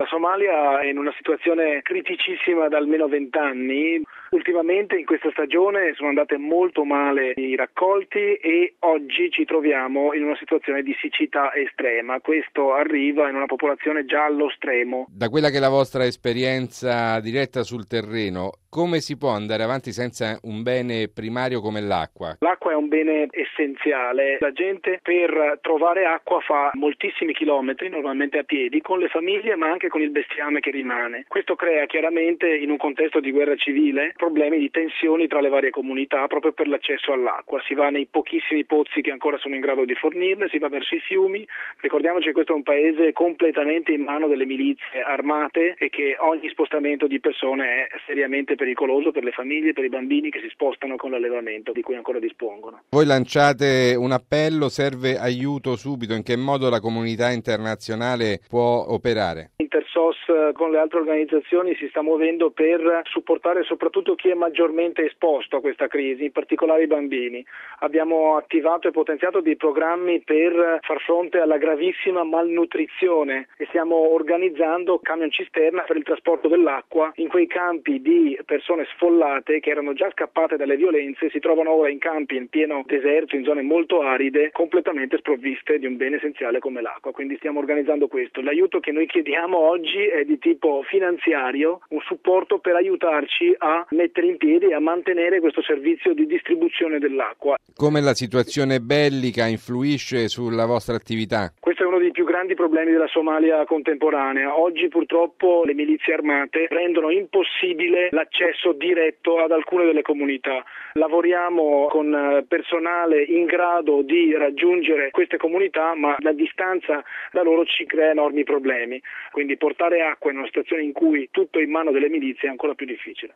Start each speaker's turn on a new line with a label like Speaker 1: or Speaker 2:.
Speaker 1: La Somalia è in una situazione criticissima da almeno 20 anni. Ultimamente in questa stagione sono andate molto male i raccolti e oggi ci troviamo in una situazione di siccità estrema. Questo arriva in una popolazione già allo stremo.
Speaker 2: Da quella che è la vostra esperienza diretta sul terreno, come si può andare avanti senza un bene primario come l'acqua?
Speaker 1: L'acqua è un bene essenziale. La gente per trovare acqua fa moltissimi chilometri, normalmente a piedi, con le famiglie ma anche con il bestiame che rimane. Questo crea chiaramente, in un contesto di guerra civile, problemi di tensioni tra le varie comunità proprio per l'accesso all'acqua. Si va nei pochissimi pozzi che ancora sono in grado di fornirne, si va verso i fiumi. Ricordiamoci che questo è un paese completamente in mano delle milizie armate e che ogni spostamento di persone è seriamente pericoloso per le famiglie e per i bambini che si spostano con l'allevamento di cui ancora dispongono.
Speaker 2: Voi lanciate un appello, serve aiuto subito, in che modo la comunità internazionale può operare?
Speaker 1: Intersos con le altre organizzazioni si sta muovendo per supportare soprattutto chi è maggiormente esposto a questa crisi, in particolare i bambini. Abbiamo attivato e potenziato dei programmi per far fronte alla gravissima malnutrizione e stiamo organizzando camion cisterna per il trasporto dell'acqua in quei campi di persone sfollate che erano già scappate dalle violenze, si trovano ora in campi in pieno deserto, in zone molto aride, completamente sprovviste di un bene essenziale come l'acqua. Quindi stiamo organizzando questo. L'aiuto che noi chiediamo oggi è di tipo finanziario, un supporto per aiutarci a mettere in piedi e a mantenere questo servizio di distribuzione dell'acqua.
Speaker 2: Come la situazione bellica influisce sulla vostra attività?
Speaker 1: Questo è uno dei più grandi problemi della Somalia contemporanea. Oggi purtroppo le milizie armate rendono impossibile l'accesso diretto ad alcune delle comunità. Lavoriamo con personale in grado di raggiungere queste comunità, ma la distanza da loro ci crea enormi problemi. Quindi portare acqua in una situazione in cui tutto è in mano delle milizie è ancora più difficile.